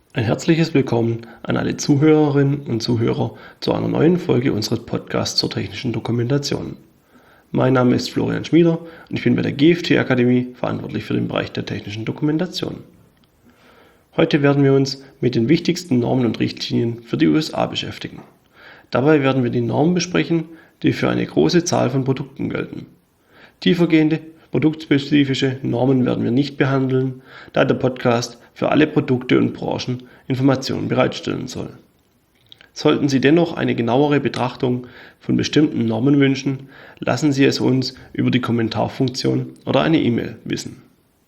Ein herzliches Willkommen an alle Zuhörerinnen und Zuhörer zu einer neuen Folge unseres Podcasts zur technischen Dokumentation. Mein Name ist Florian Schmieder und ich bin bei der GFT Akademie verantwortlich für den Bereich der technischen Dokumentation. Heute werden wir uns mit den wichtigsten Normen und Richtlinien für die USA beschäftigen. Dabei werden wir die Normen besprechen, die für eine große Zahl von Produkten gelten. Tiefergehende produktspezifische Normen werden wir nicht behandeln, da der Podcast für alle Produkte und Branchen Informationen bereitstellen soll. Sollten Sie dennoch eine genauere Betrachtung von bestimmten Normen wünschen, lassen Sie es uns über die Kommentarfunktion oder eine E-Mail wissen.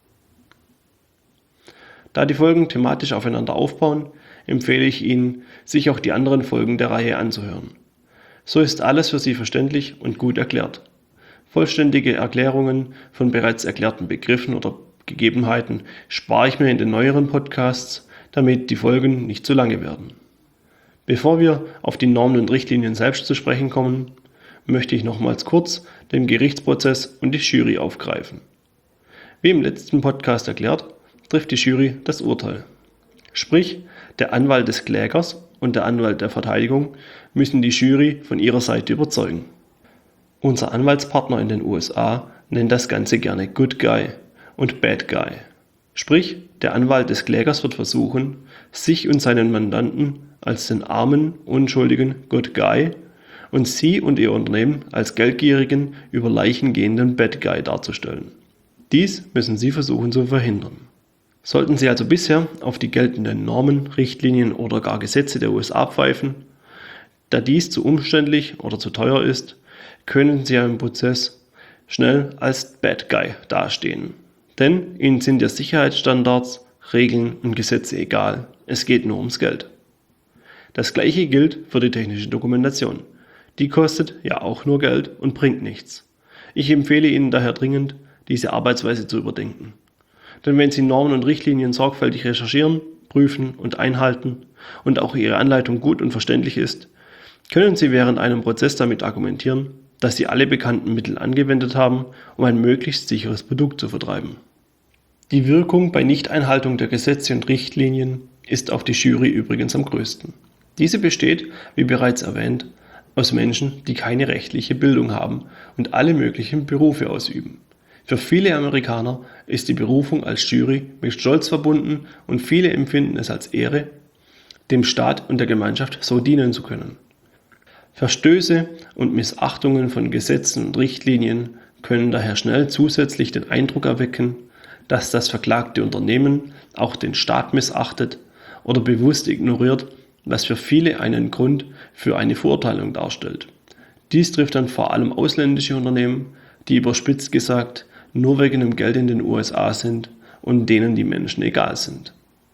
Da die Folgen thematisch aufeinander aufbauen, empfehle ich Ihnen, sich auch die anderen Folgen der Reihe anzuhören. So ist alles für Sie verständlich und gut erklärt. Vollständige Erklärungen von bereits erklärten Begriffen oder Gegebenheiten spare ich mir in den neueren Podcasts, damit die Folgen nicht zu lange werden. Bevor wir auf die Normen und Richtlinien selbst zu sprechen kommen, möchte ich nochmals kurz den Gerichtsprozess und die Jury aufgreifen. Wie im letzten Podcast erklärt, trifft die Jury das Urteil. Sprich, der Anwalt des Klägers und der Anwalt der Verteidigung müssen die Jury von ihrer Seite überzeugen. Unser Anwaltspartner in den USA nennt das Ganze gerne Good Guy und Bad Guy. Sprich, der Anwalt des Klägers wird versuchen, sich und seinen Mandanten als den armen, unschuldigen Good Guy und Sie und Ihr Unternehmen als geldgierigen, über Leichen gehenden Bad Guy darzustellen. Dies müssen Sie versuchen zu verhindern. Sollten Sie also bisher auf die geltenden Normen, Richtlinien oder gar Gesetze der USA pfeifen, da dies zu umständlich oder zu teuer ist, können Sie im Prozess schnell als Bad Guy dastehen. Denn Ihnen sind ja Sicherheitsstandards, Regeln und Gesetze egal, es geht nur ums Geld. Das gleiche gilt für die technische Dokumentation. Die kostet ja auch nur Geld und bringt nichts. Ich empfehle Ihnen daher dringend, diese Arbeitsweise zu überdenken. Denn wenn Sie Normen und Richtlinien sorgfältig recherchieren, prüfen und einhalten und auch Ihre Anleitung gut und verständlich ist, können Sie während einem Prozess damit argumentieren, dass Sie alle bekannten Mittel angewendet haben, um ein möglichst sicheres Produkt zu vertreiben. Die Wirkung bei Nichteinhaltung der Gesetze und Richtlinien ist auf die Jury übrigens am größten. Diese besteht, wie bereits erwähnt, aus Menschen, die keine rechtliche Bildung haben und alle möglichen Berufe ausüben. Für viele Amerikaner ist die Berufung als Jury mit Stolz verbunden und viele empfinden es als Ehre, dem Staat und der Gemeinschaft so dienen zu können. Verstöße und Missachtungen von Gesetzen und Richtlinien können daher schnell zusätzlich den Eindruck erwecken, dass das verklagte Unternehmen auch den Staat missachtet oder bewusst ignoriert, was für viele einen Grund für eine Verurteilung darstellt. Dies trifft dann vor allem ausländische Unternehmen, die überspitzt gesagt nur wegen dem Geld in den USA sind und denen die Menschen egal sind.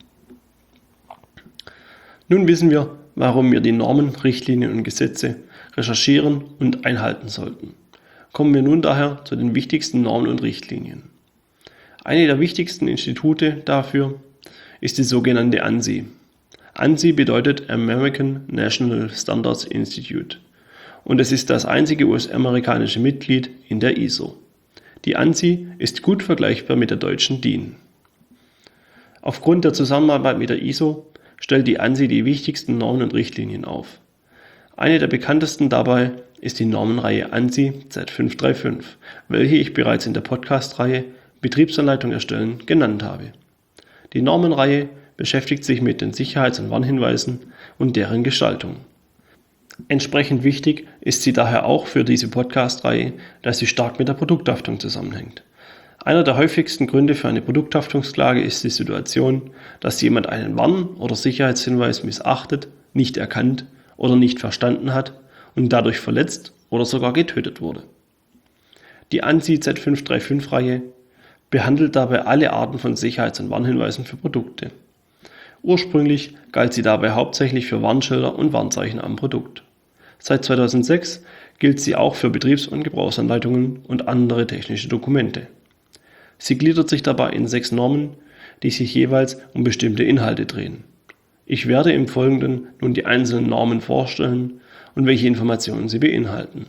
Nun wissen wir, warum wir die Normen, Richtlinien und Gesetze recherchieren und einhalten sollten. Kommen wir nun daher zu den wichtigsten Normen und Richtlinien. Eine der wichtigsten Institute dafür ist die sogenannte ANSI. ANSI bedeutet American National Standards Institute und es ist das einzige US-amerikanische Mitglied in der ISO. Die ANSI ist gut vergleichbar mit der deutschen DIN. Aufgrund der Zusammenarbeit mit der ISO stellt die ANSI die wichtigsten Normen und Richtlinien auf. Eine der bekanntesten dabei ist die Normenreihe ANSI Z535, welche ich bereits in der Podcast-Reihe Betriebsanleitung erstellen genannt habe. Die Normenreihe beschäftigt sich mit den Sicherheits- und Warnhinweisen und deren Gestaltung. Entsprechend wichtig ist sie daher auch für diese Podcast-Reihe, da sie stark mit der Produkthaftung zusammenhängt. Einer der häufigsten Gründe für eine Produkthaftungsklage ist die Situation, dass jemand einen Warn- oder Sicherheitshinweis missachtet, nicht erkannt oder nicht verstanden hat und dadurch verletzt oder sogar getötet wurde. Die ANSI Z535-Reihe behandelt dabei alle Arten von Sicherheits- und Warnhinweisen für Produkte. Ursprünglich galt sie dabei hauptsächlich für Warnschilder und Warnzeichen am Produkt. Seit 2006 gilt sie auch für Betriebs- und Gebrauchsanleitungen und andere technische Dokumente. Sie gliedert sich dabei in 6 Normen, die sich jeweils um bestimmte Inhalte drehen. Ich werde im Folgenden nun die einzelnen Normen vorstellen und welche Informationen sie beinhalten.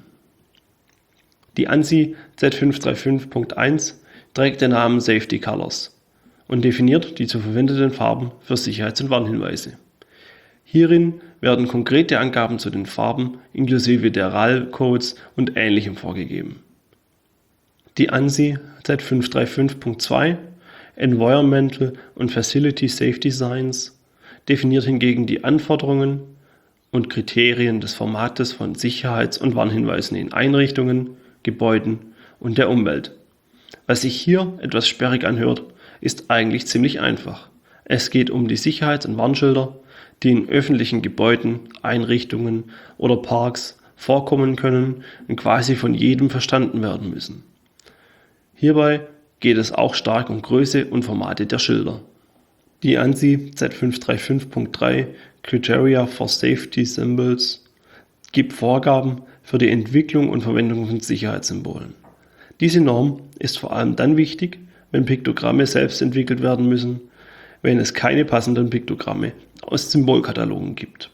Die ANSI Z535.1 trägt den Namen Safety Colors und definiert die zu verwendeten Farben für Sicherheits- und Warnhinweise. Hierin werden konkrete Angaben zu den Farben inklusive der RAL-Codes und Ähnlichem vorgegeben. Die ANSI Z535.2 Environmental und Facility Safety Science definiert hingegen die Anforderungen und Kriterien des Formates von Sicherheits- und Warnhinweisen in Einrichtungen, Gebäuden und der Umwelt. Was sich hier etwas sperrig anhört, ist eigentlich ziemlich einfach. Es geht um die Sicherheits- und Warnschilder, die in öffentlichen Gebäuden, Einrichtungen oder Parks vorkommen können und quasi von jedem verstanden werden müssen. Hierbei geht es auch stark um Größe und Formate der Schilder. Die ANSI Z535.3 Criteria for Safety Symbols gibt Vorgaben für die Entwicklung und Verwendung von Sicherheitssymbolen. Diese Norm ist vor allem dann wichtig, wenn Piktogramme selbst entwickelt werden müssen, wenn es keine passenden Piktogramme aus Symbolkatalogen gibt.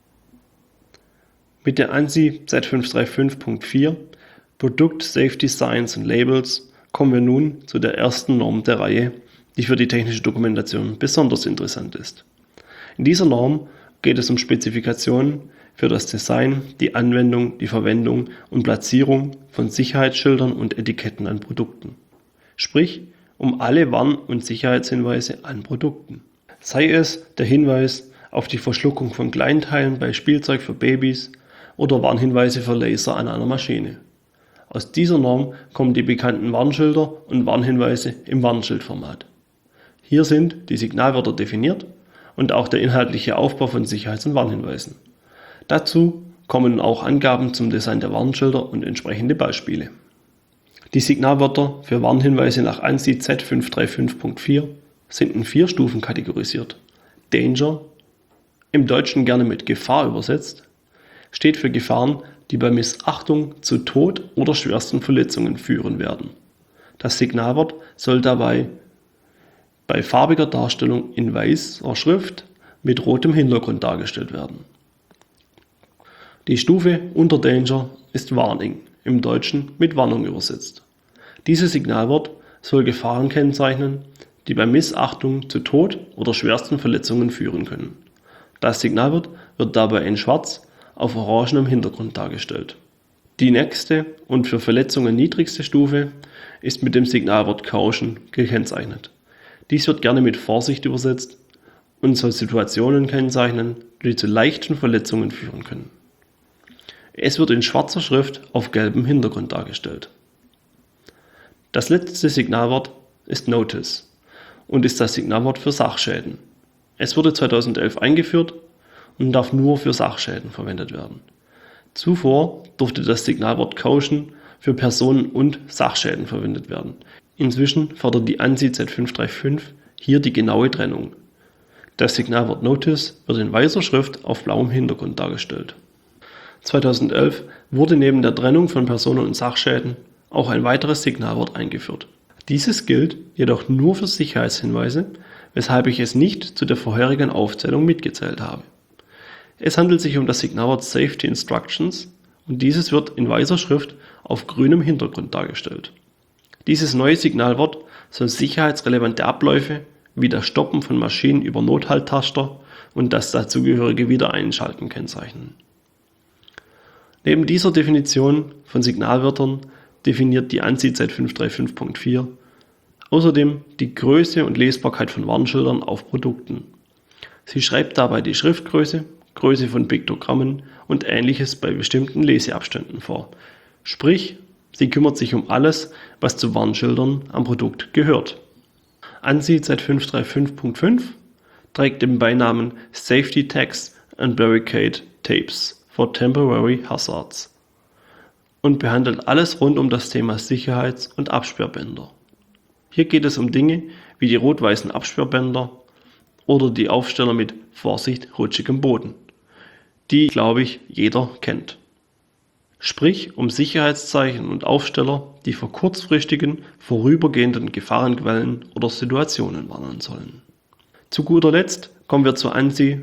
Mit der ANSI Z535.4 Product Safety Signs and Labels kommen wir nun zu der ersten Norm der Reihe, die für die technische Dokumentation besonders interessant ist. In dieser Norm geht es um Spezifikationen für das Design, die Anwendung, die Verwendung und Platzierung von Sicherheitsschildern und Etiketten an Produkten. Sprich, um alle Warn- und Sicherheitshinweise an Produkten. Sei es der Hinweis auf die Verschluckung von Kleinteilen bei Spielzeug für Babys oder Warnhinweise für Laser an einer Maschine. Aus dieser Norm kommen die bekannten Warnschilder und Warnhinweise im Warnschildformat. Hier sind die Signalwörter definiert und auch der inhaltliche Aufbau von Sicherheits- und Warnhinweisen. Dazu kommen auch Angaben zum Design der Warnschilder und entsprechende Beispiele. Die Signalwörter für Warnhinweise nach ANSI Z535.4 sind in 4 Stufen kategorisiert. Danger, im Deutschen gerne mit Gefahr übersetzt, steht für Gefahren, die bei Missachtung zu Tod oder schwersten Verletzungen führen werden. Das Signalwort soll dabei bei farbiger Darstellung in weißer Schrift mit rotem Hintergrund dargestellt werden. Die Stufe unter Danger ist Warning, im Deutschen mit Warnung übersetzt. Dieses Signalwort soll Gefahren kennzeichnen, die bei Missachtung zu Tod oder schwersten Verletzungen führen können. Das Signalwort wird dabei in schwarz auf orangenem Hintergrund dargestellt. Die nächste und für Verletzungen niedrigste Stufe ist mit dem Signalwort Caution gekennzeichnet. Dies wird gerne mit Vorsicht übersetzt und soll Situationen kennzeichnen, die zu leichten Verletzungen führen können. Es wird in schwarzer Schrift auf gelbem Hintergrund dargestellt. Das letzte Signalwort ist Notice und ist das Signalwort für Sachschäden. Es wurde 2011 eingeführt und darf nur für Sachschäden verwendet werden. Zuvor durfte das Signalwort Caution für Personen- und Sachschäden verwendet werden. Inzwischen fordert die ANSI Z535 hier die genaue Trennung. Das Signalwort Notice wird in weißer Schrift auf blauem Hintergrund dargestellt. 2011 wurde neben der Trennung von Personen- und Sachschäden auch ein weiteres Signalwort eingeführt. Dieses gilt jedoch nur für Sicherheitshinweise, weshalb ich es nicht zu der vorherigen Aufzählung mitgezählt habe. Es handelt sich um das Signalwort Safety Instructions und dieses wird in weißer Schrift auf grünem Hintergrund dargestellt. Dieses neue Signalwort soll sicherheitsrelevante Abläufe wie das Stoppen von Maschinen über Nothalttaster und das dazugehörige Wiedereinschalten kennzeichnen. Neben dieser Definition von Signalwörtern definiert die ANSI Z535.4 außerdem die Größe und Lesbarkeit von Warnschildern auf Produkten. Sie schreibt dabei die Schriftgröße, Größe von Piktogrammen und Ähnliches bei bestimmten Leseabständen vor. Sprich, sie kümmert sich um alles, was zu Warnschildern am Produkt gehört. ANSI Z535.5 trägt den Beinamen Safety Tags and Barricade Tapes for Temporary Hazards und behandelt alles rund um das Thema Sicherheits- und Absperrbänder. Hier geht es um Dinge wie die rot-weißen Absperrbänder oder die Aufsteller mit Vorsicht rutschigem Boden, die, glaube ich, jeder kennt. Sprich um Sicherheitszeichen und Aufsteller, die vor kurzfristigen, vorübergehenden Gefahrenquellen oder Situationen warnen sollen. Zu guter Letzt kommen wir zur ANSI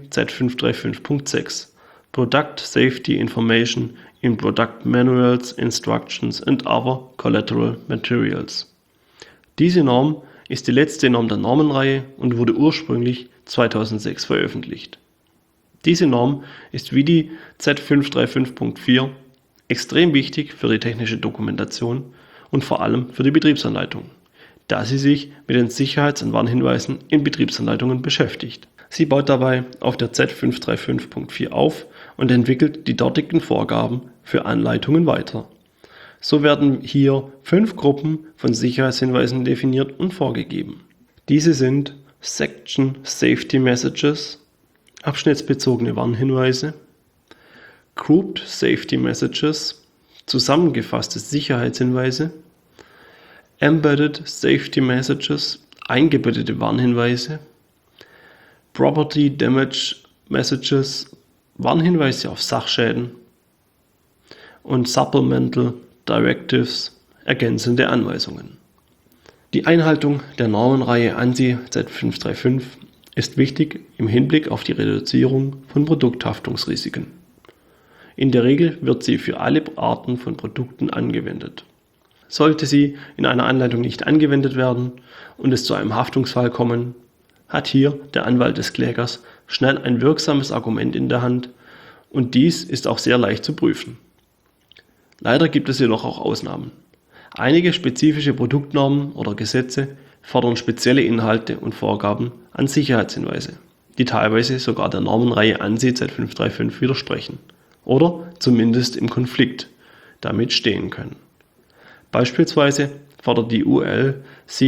Z535.6 Product Safety Information in Product Manuals, Instructions and Other Collateral Materials. Diese Norm ist die letzte Norm der Normenreihe und wurde ursprünglich 2006 veröffentlicht. Diese Norm ist wie die Z535.4 extrem wichtig für die technische Dokumentation und vor allem für die Betriebsanleitung, da sie sich mit den Sicherheits- und Warnhinweisen in Betriebsanleitungen beschäftigt. Sie baut dabei auf der Z535.4 auf und entwickelt die dortigen Vorgaben für Anleitungen weiter. So werden hier 5 Gruppen von Sicherheitshinweisen definiert und vorgegeben. Diese sind Section Safety Messages, abschnittsbezogene Warnhinweise, Grouped Safety Messages, zusammengefasste Sicherheitshinweise, Embedded Safety Messages, eingebettete Warnhinweise, Property Damage Messages, Warnhinweise auf Sachschäden und Supplemental Directives, ergänzende Anweisungen. Die Einhaltung der Normenreihe ANSI Z535 ist wichtig im Hinblick auf die Reduzierung von Produkthaftungsrisiken. In der Regel wird sie für alle Arten von Produkten angewendet. Sollte sie in einer Anleitung nicht angewendet werden und es zu einem Haftungsfall kommen, hat hier der Anwalt des Klägers schnell ein wirksames Argument in der Hand und dies ist auch sehr leicht zu prüfen. Leider gibt es jedoch auch Ausnahmen. Einige spezifische Produktnormen oder Gesetze fordern spezielle Inhalte und Vorgaben an Sicherheitshinweise, die teilweise sogar der Normenreihe ANSI Z535 widersprechen oder zumindest im Konflikt damit stehen können. Beispielsweise fordert die UL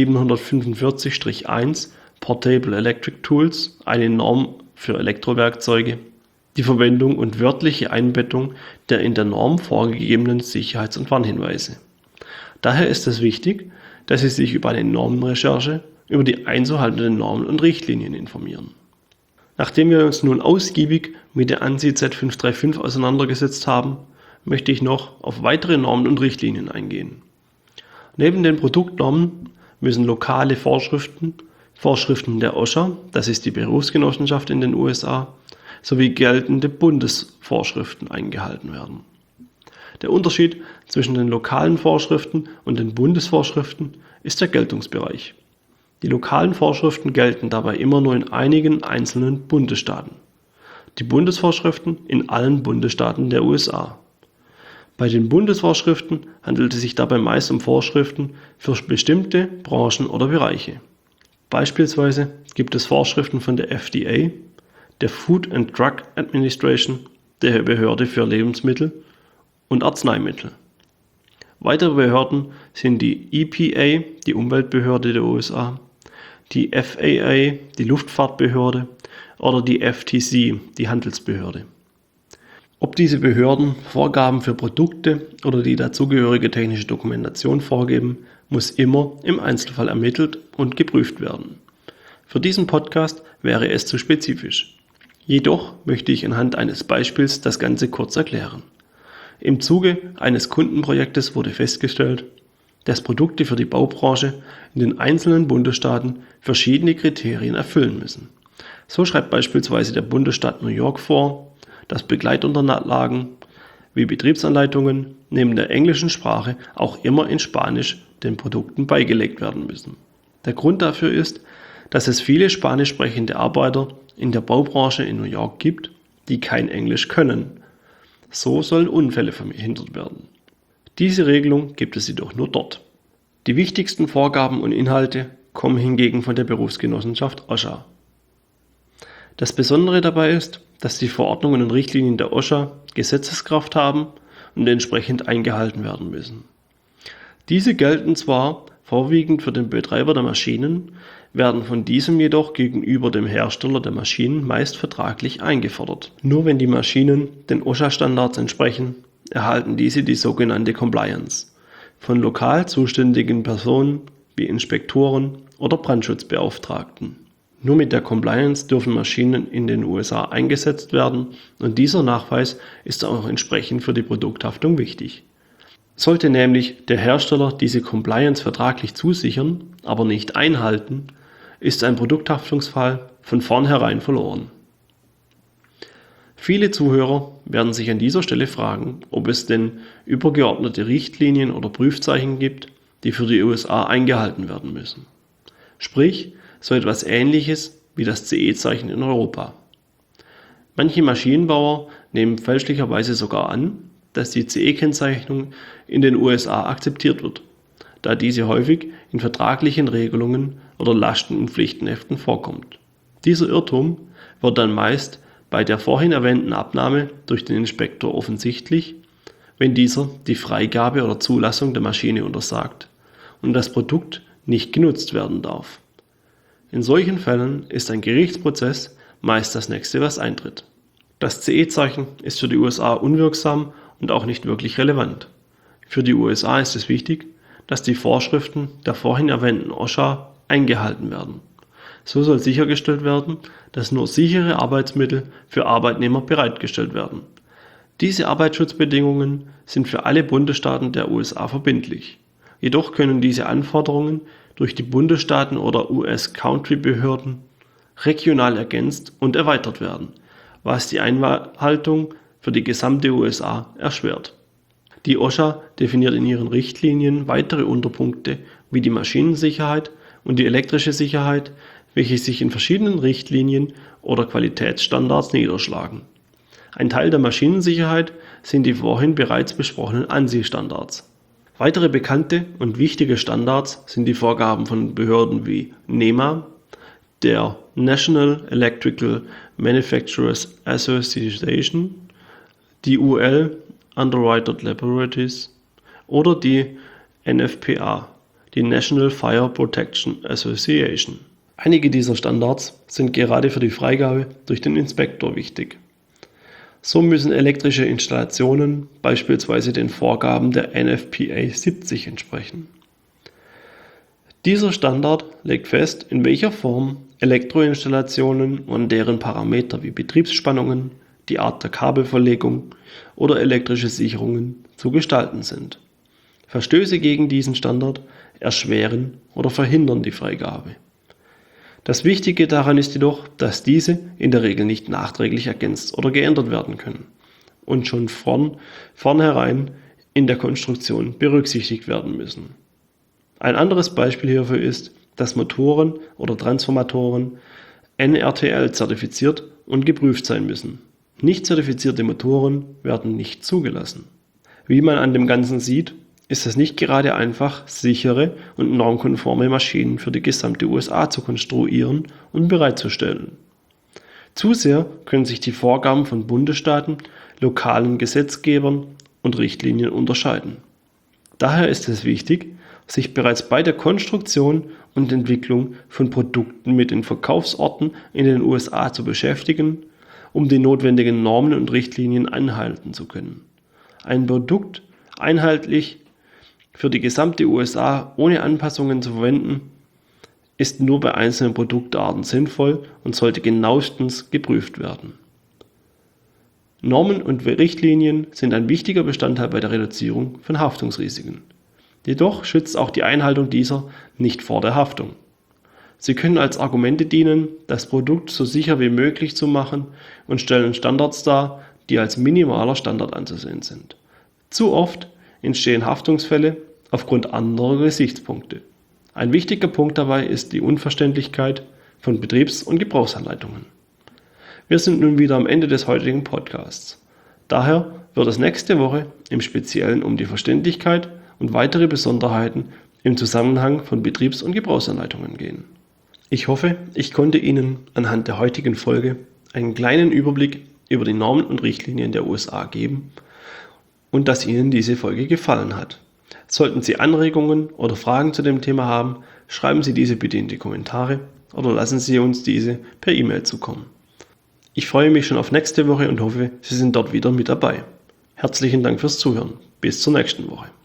745-1 Portable Electric Tools, eine Norm für Elektrowerkzeuge, die Verwendung und wörtliche Einbettung der in der Norm vorgegebenen Sicherheits- und Warnhinweise. Daher ist es wichtig, dass Sie sich über eine Normenrecherche über die einzuhaltenden Normen und Richtlinien informieren. Nachdem wir uns nun ausgiebig mit der ANSI Z535 auseinandergesetzt haben, möchte ich noch auf weitere Normen und Richtlinien eingehen. Neben den Produktnormen müssen lokale Vorschriften der OSHA, das ist die Berufsgenossenschaft in den USA, sowie geltende Bundesvorschriften eingehalten werden. Der Unterschied zwischen den lokalen Vorschriften und den Bundesvorschriften ist der Geltungsbereich. Die lokalen Vorschriften gelten dabei immer nur in einigen einzelnen Bundesstaaten, die Bundesvorschriften in allen Bundesstaaten der USA. Bei den Bundesvorschriften handelt es sich dabei meist um Vorschriften für bestimmte Branchen oder Bereiche. Beispielsweise gibt es Vorschriften von der FDA, der Food and Drug Administration, der Behörde für Lebensmittel und Arzneimittel. Weitere Behörden sind die EPA, die Umweltbehörde der USA, die FAA, die Luftfahrtbehörde oder die FTC, die Handelsbehörde. Ob diese Behörden Vorgaben für Produkte oder die dazugehörige technische Dokumentation vorgeben, muss immer im Einzelfall ermittelt und geprüft werden. Für diesen Podcast wäre es zu spezifisch. Jedoch möchte ich anhand eines Beispiels das Ganze kurz erklären. Im Zuge eines Kundenprojektes wurde festgestellt, dass Produkte für die Baubranche in den einzelnen Bundesstaaten verschiedene Kriterien erfüllen müssen. So schreibt beispielsweise der Bundesstaat New York vor, dass Begleitunterlagen wie Betriebsanleitungen neben der englischen Sprache auch immer in Spanisch den Produkten beigelegt werden müssen. Der Grund dafür ist, dass es viele spanisch sprechende Arbeiter in der Baubranche in New York gibt, die kein Englisch können. So sollen Unfälle verhindert werden. Diese Regelung gibt es jedoch nur dort. Die wichtigsten Vorgaben und Inhalte kommen hingegen von der Berufsgenossenschaft OSHA. Das Besondere dabei ist, dass die Verordnungen und Richtlinien der OSHA Gesetzeskraft haben und entsprechend eingehalten werden müssen. Diese gelten zwar vorwiegend für den Betreiber der Maschinen, werden von diesem jedoch gegenüber dem Hersteller der Maschinen meist vertraglich eingefordert. Nur wenn die Maschinen den OSHA-Standards entsprechen, erhalten diese die sogenannte Compliance von lokal zuständigen Personen wie Inspektoren oder Brandschutzbeauftragten. Nur mit der Compliance dürfen Maschinen in den USA eingesetzt werden und dieser Nachweis ist auch entsprechend für die Produkthaftung wichtig. Sollte nämlich der Hersteller diese Compliance vertraglich zusichern, aber nicht einhalten, ist ein Produkthaftungsfall von vornherein verloren. Viele Zuhörer werden sich an dieser Stelle fragen, ob es denn übergeordnete Richtlinien oder Prüfzeichen gibt, die für die USA eingehalten werden müssen. sprich so etwas Ähnliches wie das CE-Zeichen in Europa. Manche Maschinenbauer nehmen fälschlicherweise sogar an, dass die CE-Kennzeichnung in den USA akzeptiert wird, da diese häufig in vertraglichen Regelungen oder Lasten- und Pflichtenheften vorkommt. Dieser Irrtum wird dann meist bei der vorhin erwähnten Abnahme durch den Inspektor offensichtlich, wenn dieser die Freigabe oder Zulassung der Maschine untersagt und das Produkt nicht genutzt werden darf. In solchen Fällen ist ein Gerichtsprozess meist das nächste, was eintritt. Das CE-Zeichen ist für die USA unwirksam und auch nicht wirklich relevant. Für die USA ist es wichtig, dass die Vorschriften der vorhin erwähnten OSHA eingehalten werden. So soll sichergestellt werden, dass nur sichere Arbeitsmittel für Arbeitnehmer bereitgestellt werden. Diese Arbeitsschutzbedingungen sind für alle Bundesstaaten der USA verbindlich. Jedoch können diese Anforderungen durch die Bundesstaaten oder US-Country-Behörden regional ergänzt und erweitert werden, was die Einhaltung für die gesamte USA erschwert. Die OSHA definiert in ihren Richtlinien weitere Unterpunkte wie die Maschinensicherheit und die elektrische Sicherheit, welche sich in verschiedenen Richtlinien oder Qualitätsstandards niederschlagen. Ein Teil der Maschinensicherheit sind die vorhin bereits besprochenen ANSI-Standards. Weitere bekannte und wichtige Standards sind die Vorgaben von Behörden wie NEMA, der National Electrical Manufacturers Association, die UL Underwriter Laboratories oder die NFPA, die National Fire Protection Association. Einige dieser Standards sind gerade für die Freigabe durch den Inspektor wichtig. So müssen elektrische Installationen beispielsweise den Vorgaben der NFPA 70 entsprechen. Dieser Standard legt fest, in welcher Form Elektroinstallationen und deren Parameter wie Betriebsspannungen, die Art der Kabelverlegung oder elektrische Sicherungen zu gestalten sind. Verstöße gegen diesen Standard erschweren oder verhindern die Freigabe. Das Wichtige daran ist jedoch, dass diese in der Regel nicht nachträglich ergänzt oder geändert werden können und schon vornherein in der Konstruktion berücksichtigt werden müssen. Ein anderes Beispiel hierfür ist, dass Motoren oder Transformatoren NRTL zertifiziert und geprüft sein müssen. Nicht zertifizierte Motoren werden nicht zugelassen. Wie man an dem Ganzen sieht, ist es nicht gerade einfach, sichere und normkonforme Maschinen für die gesamte USA zu konstruieren und bereitzustellen. Zu sehr können sich die Vorgaben von Bundesstaaten, lokalen Gesetzgebern und Richtlinien unterscheiden. Daher ist es wichtig, sich bereits bei der Konstruktion und Entwicklung von Produkten mit den Verkaufsorten in den USA zu beschäftigen, um die notwendigen Normen und Richtlinien einhalten zu können. Ein Produkt einheitlich für die gesamte USA ohne Anpassungen zu verwenden, ist nur bei einzelnen Produktarten sinnvoll und sollte genauestens geprüft werden. Normen und Richtlinien sind ein wichtiger Bestandteil bei der Reduzierung von Haftungsrisiken. Jedoch schützt auch die Einhaltung dieser nicht vor der Haftung. Sie können als Argumente dienen, das Produkt so sicher wie möglich zu machen und stellen Standards dar, die als minimaler Standard anzusehen sind. Zu oft entstehen Haftungsfälle aufgrund anderer Gesichtspunkte. Ein wichtiger Punkt dabei ist die Unverständlichkeit von Betriebs- und Gebrauchsanleitungen. Wir sind nun wieder am Ende des heutigen Podcasts. Daher wird es nächste Woche im Speziellen um die Verständlichkeit und weitere Besonderheiten im Zusammenhang von Betriebs- und Gebrauchsanleitungen gehen. Ich hoffe, ich konnte Ihnen anhand der heutigen Folge einen kleinen Überblick über die Normen und Richtlinien der USA geben und dass Ihnen diese Folge gefallen hat. Sollten Sie Anregungen oder Fragen zu dem Thema haben, schreiben Sie diese bitte in die Kommentare oder lassen Sie uns diese per E-Mail zukommen. Ich freue mich schon auf nächste Woche und hoffe, Sie sind dort wieder mit dabei. Herzlichen Dank fürs Zuhören. Bis zur nächsten Woche.